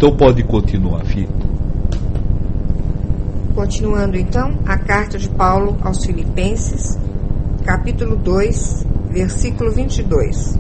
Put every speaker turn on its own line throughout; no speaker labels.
Então pode continuar, filho.
Continuando então, a carta de Paulo aos Filipenses, capítulo 2, versículo 22.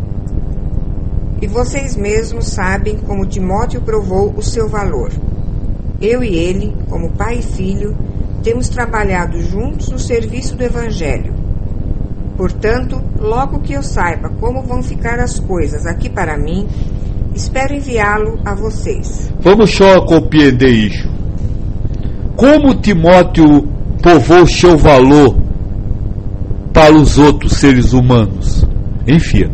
E vocês mesmos sabem como Timóteo provou o seu valor. Eu e ele, como pai e filho, temos trabalhado juntos no serviço do Evangelho. Portanto, logo que eu saiba como vão ficar as coisas aqui para mim, espero enviá-lo a vocês.
Vamos só compreender isso. Como Timóteo provou seu valor para os outros seres humanos? Enfim.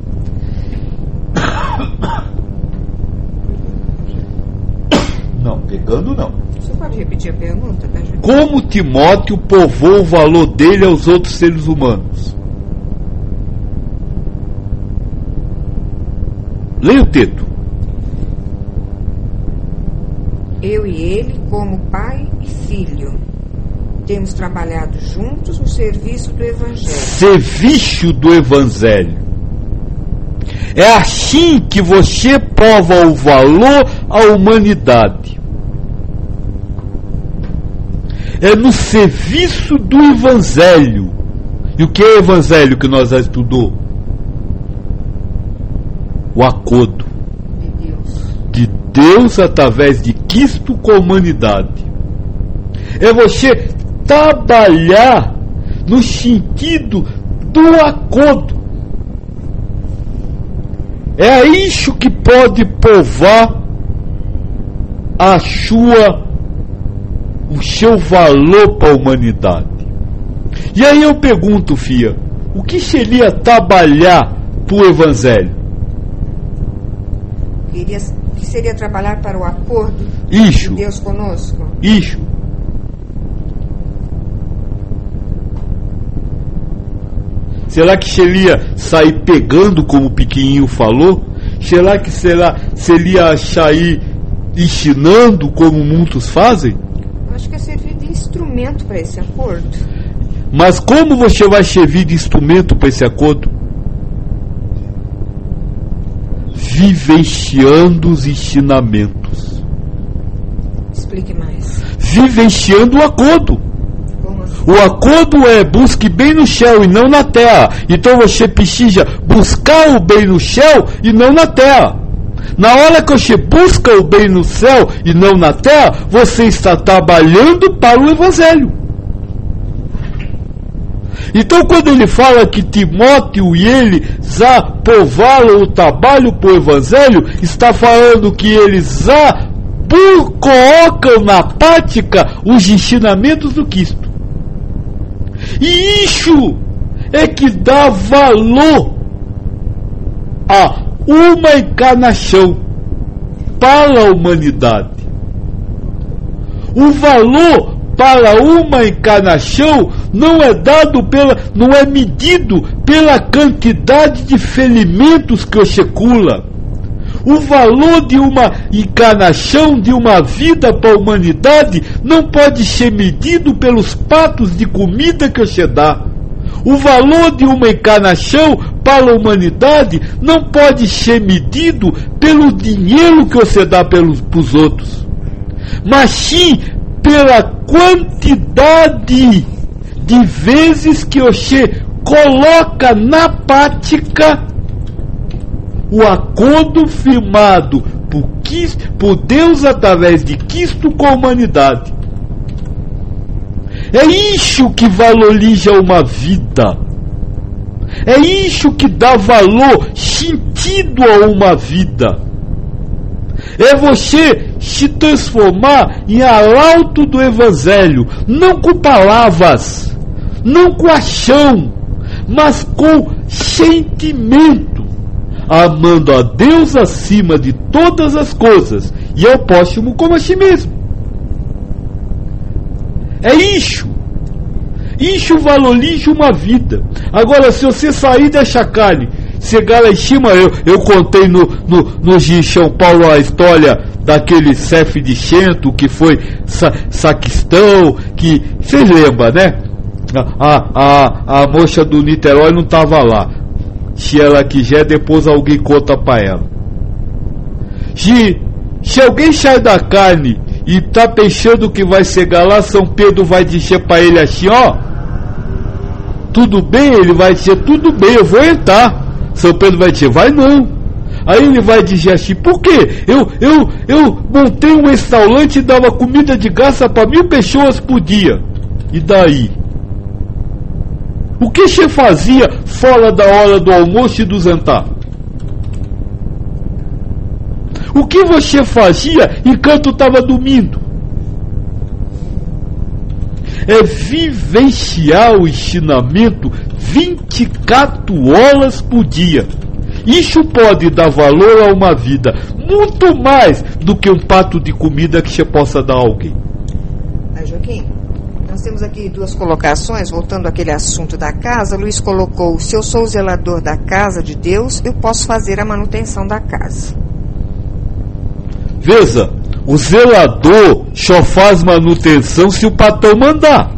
Não, pegando não.
Você pode repetir a pergunta, tá, gente?
Como Timóteo provou o valor dele aos outros seres humanos? Leia o texto.
Eu e ele, como pai e filho, temos trabalhado juntos no serviço do Evangelho.
Serviço do Evangelho. É assim que você prova o valor à humanidade. É no serviço do Evangelho. E o que é Evangelho que nós já estudou? O acordo de Deus através de Cristo com a humanidade. É você trabalhar no sentido do acordo. É isso que pode provar o seu valor para a humanidade. E aí eu pergunto, filha, o que seria trabalhar para o Evangelho?
Que seria trabalhar para o acordo
de
Deus conosco?
Isso. Será que seria sair pegando, como o pequenininho falou? Será que seria sair ensinando, como muitos fazem?
Eu acho que é servir de instrumento para esse acordo.
Mas como você vai servir de instrumento para esse acordo? Vivenciando os ensinamentos.
Explique mais.
Vivenciando o acordo. O acordo é busque bem no céu e não na terra. Então você precisa buscar o bem no céu e não na terra. Na hora que você busca o bem no céu e não na terra, você está trabalhando para o Evangelho. Então quando ele fala que Timóteo e ele já provaram o trabalho para o Evangelho, está falando que eles já colocam na prática os ensinamentos do Cristo. E isso é que dá valor a uma encarnação para a humanidade. O valor para uma encarnação não é dado não é medido pela quantidade de ferimentos que circula. O valor de uma encarnação, de uma vida para a humanidade, não pode ser medido pelos pratos de comida que você dá. O valor de uma encarnação para a humanidade não pode ser medido pelo dinheiro que você dá para os outros, mas sim pela quantidade de vezes que você coloca na prática o acordo firmado por Deus através de Cristo com a humanidade. É isso que valoriza uma vida. É isso que dá valor, sentido a uma vida. É você se transformar em arauto do Evangelho, não com palavras, não com ação, mas com sentimento, amando a Deus acima de todas as coisas e ao próximo como a si mesmo. É isso. Isso valoriza uma vida. Agora, se você sair dessa carne, chegar lá em cima, eu contei no de São Paulo a história daquele chefe de centro que foi sacristão, que vocês lembram, né? A moça do Niterói não estava lá. Se ela quiser, depois alguém conta para ela. Se alguém sai da carne e tá pensando que vai chegar lá, São Pedro vai dizer para ele assim, ó, tudo bem? Ele vai dizer, tudo bem, eu vou entrar. São Pedro vai dizer, vai não. Aí ele vai dizer assim, por quê? Eu montei um restaurante e dava comida de graça para 1.000 pessoas por dia. E daí? O que você fazia fora da hora do almoço e do jantar? O que você fazia enquanto estava dormindo? É vivenciar o ensinamento 24 horas por dia. Isso pode dar valor a uma vida muito mais do que um prato de comida que você possa dar a alguém.
Joaquim, nós temos aqui 2 colocações, voltando àquele assunto da casa. Luiz colocou, se eu sou o zelador da casa de Deus, eu posso fazer a manutenção da casa.
Veja, o zelador só faz manutenção se o patrão mandar.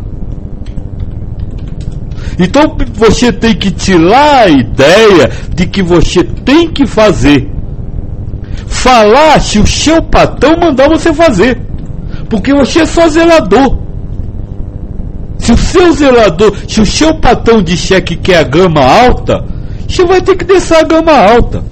Então você tem que tirar a ideia de que você tem que fazer. Falar se o seu patrão mandar você fazer. Porque você é só zelador. Se o seu patrão disser que quer a grama alta, você vai ter que descer a grama alta.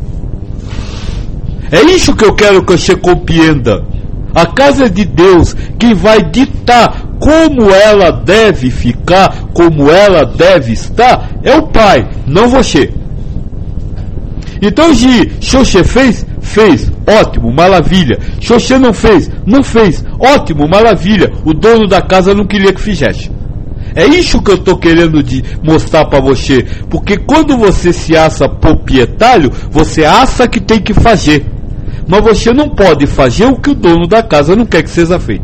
É isso que eu quero que você compreenda. A casa de Deus, quem vai ditar como ela deve ficar, como ela deve estar, é o Pai, não você. Então, se você fez, ótimo, maravilha. Se você não fez, ótimo, maravilha. O dono da casa não queria que fizesse. É isso que eu estou querendo mostrar para você. Porque quando você se acha proprietário, você acha que tem que fazer. Mas você não pode fazer o que o dono da casa não quer que seja feito.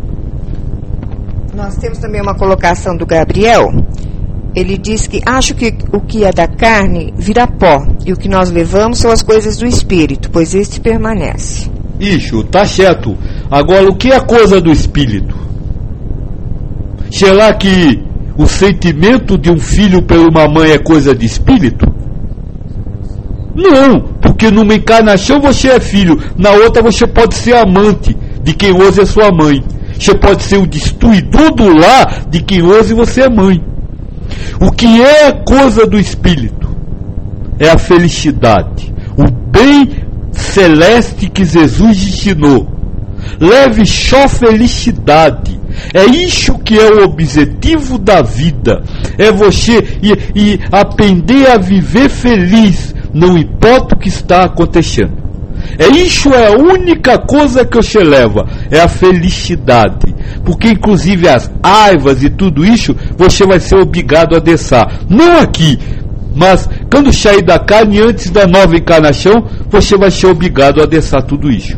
Nós temos também uma colocação do Gabriel. Ele diz que acho que o que é da carne vira pó, e o que nós levamos são as coisas do espírito, pois este permanece.
Isso, tá certo. Agora, o que é coisa do espírito? Será que o sentimento de um filho por uma mãe é coisa de espírito? Não, porque numa encarnação você é filho, na outra você pode ser amante de quem hoje é sua mãe. Você pode ser o destruidor do lar de quem hoje você é mãe. O que é coisa do espírito? É a felicidade, o bem celeste que Jesus ensinou. Leve só felicidade. É isso que é o objetivo da vida. É você e aprender a viver feliz, não importa o que está acontecendo. Isso é a única coisa que você leva, é a felicidade. Porque inclusive as raivas e tudo isso, você vai ser obrigado a deixar. Não aqui, mas quando sair da carne, antes da nova encarnação, você vai ser obrigado a deixar tudo isso.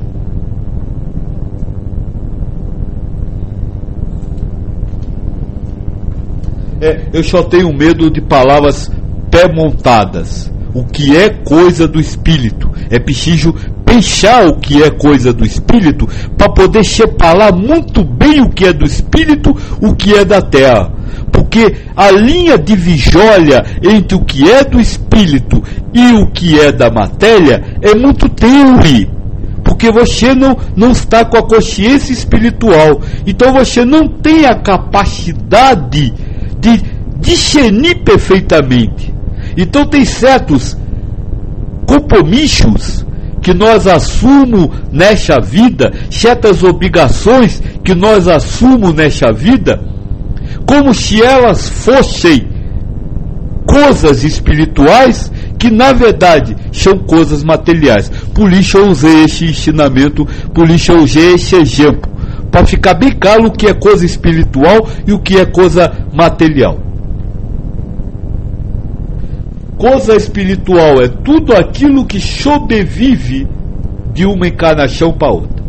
Eu só tenho medo de palavras pré-montadas. O que é coisa do espírito? É preciso pensar o que é coisa do espírito para poder separar muito bem o que é do espírito, o que é da terra. Porque a linha divisória entre o que é do espírito e o que é da matéria é muito tênue. Porque você não está com a consciência espiritual. Então você não tem a capacidade de discernir perfeitamente. Então tem certos compromissos que nós assumimos nesta vida, certas obrigações que nós assumimos nesta vida, como se elas fossem coisas espirituais, que na verdade são coisas materiais. Por isso eu usei esse ensinamento, por isso eu usei esse exemplo, para ficar bem claro o que é coisa espiritual e o que é coisa material. Coisa espiritual é tudo aquilo que sobrevive de uma encarnação para outra.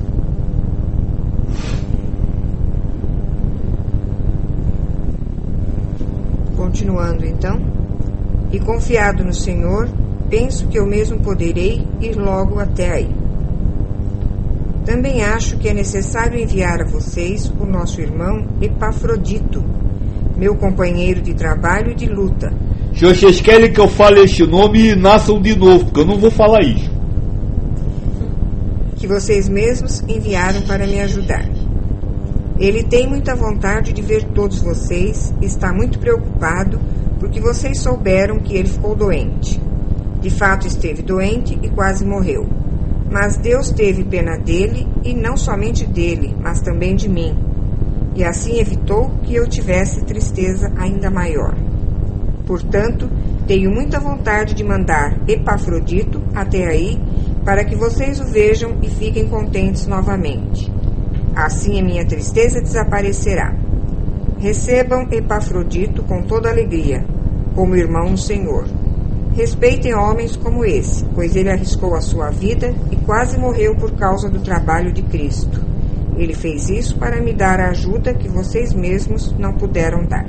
Continuando então, e confiado no Senhor, penso que eu mesmo poderei ir logo até aí. Também acho que é necessário enviar a vocês o nosso irmão Epafrodito, meu companheiro de trabalho e de luta.
Se vocês querem que eu fale este nome, nasçam de novo, porque eu não vou falar isso.
que vocês mesmos enviaram para me ajudar. Ele tem muita vontade de ver todos vocês e está muito preocupado porque vocês souberam que ele ficou doente. De fato esteve doente e quase morreu. Mas Deus teve pena dele, e não somente dele, mas também de mim. E assim evitou que eu tivesse tristeza ainda maior. Portanto, tenho muita vontade de mandar Epafrodito até aí, para que vocês o vejam e fiquem contentes novamente. Assim a minha tristeza desaparecerá. Recebam Epafrodito com toda alegria, como irmão no Senhor. Respeitem homens como esse, pois ele arriscou a sua vida e quase morreu por causa do trabalho de Cristo. Ele fez isso para me dar a ajuda que vocês mesmos não puderam dar.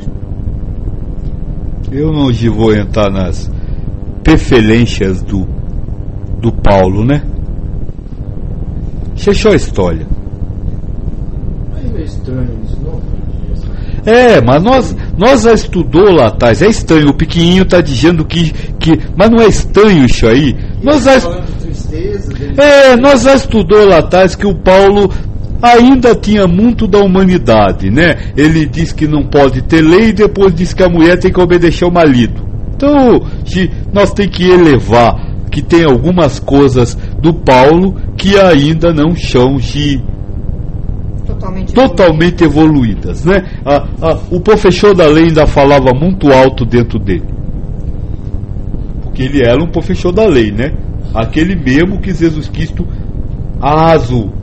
Eu não vou entrar nas preferências do Paulo, né? Fechou a história.
É estranho isso, não?
Mas nós já estudou lá atrás. É estranho, o pequenininho está dizendo que. Mas não é estranho isso aí? Nós já estudou lá atrás que o Paulo ainda tinha muito da humanidade, né? Ele diz que não pode ter lei e depois diz que a mulher tem que obedecer ao marido. Então, nós temos que elevar que tem algumas coisas do Paulo que ainda não são totalmente evoluídas, né? O professor da lei ainda falava muito alto dentro dele, porque ele era um professor da lei, né? Aquele mesmo que Jesus Cristo arrasou.